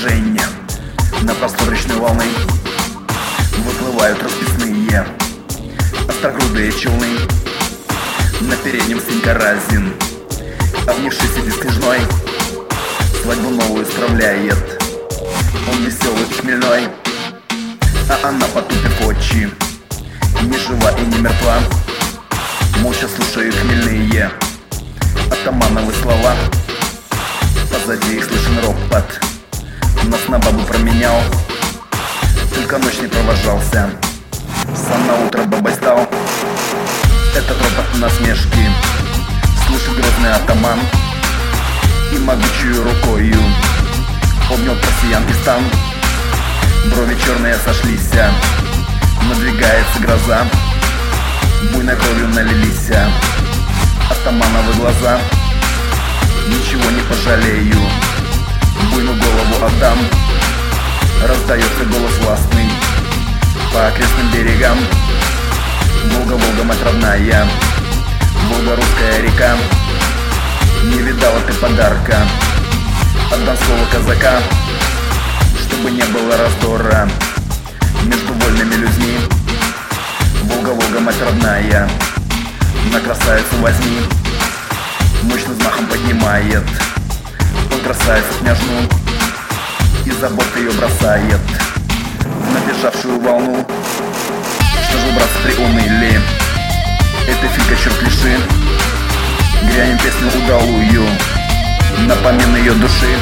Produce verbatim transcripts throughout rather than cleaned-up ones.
движения. На простор речной волны выплывают расписные острогрудые челны. На переднем Сенька Разин, обнявшийся дискнижной, свадьбу новую справляет. Он веселый и хмельной, а она, потупив очи, не жива и не мертва. Молча слушают хмельные атамановы слова. Позади их слышен ропот. Нас на бабу променял, только ночь не провожался. Сам на утро бабой стал. Этот ропот насмешки слышит грозный атаман и могучую рукою обнял россиянки стан. Брови черные сошлись, надвигается гроза, буйной кровью налились атамановы глаза. Ничего не пожалею, буйную голову отдам. Раздается голос властный по окрестным берегам. Волга, Волга, мать родная, Волга, русская река. Не видала ты подарка от донского казака, чтобы не было раздора между вольными людьми. Волга, Волга, мать родная, на красавицу возьми. Мощным взмахом поднимает он красавицу княжну и за борт ее бросает в набежавшую волну. Что же, братцы, приуныли? Это фика черклиши. Грянем песню удалую на помин ее души.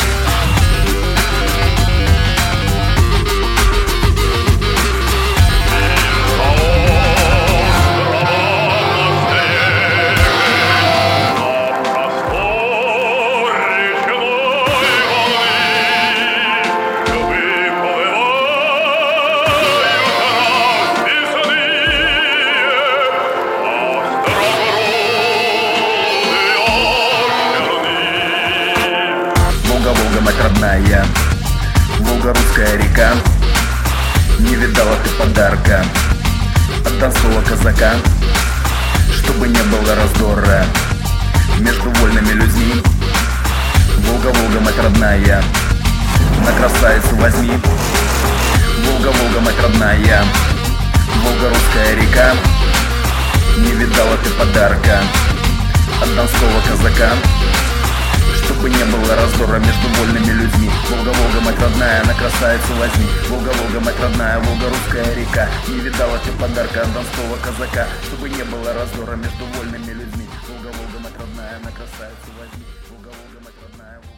Волга, Волга, мать родная, Волга, русская река. Не видала ты подарка от донского казака, чтобы не было раздора между вольными людьми. Волга, Волга, мать родная, на красавицу возьми. Волга, Волга, мать родная, Волга, русская река. Не видала ты подарка от донского казака, чтобы не было раздора между вольными людьми. Волга, Волга, мать родная, на красавицу возьми. Волга, Волга, мать родная, Волга, русская река. Не видала ты подарка от донского казака, чтобы не было раздора между вольными людьми. Волга, Волга, мать родная, на красавицу возьми. Волга, Волга, мать родная.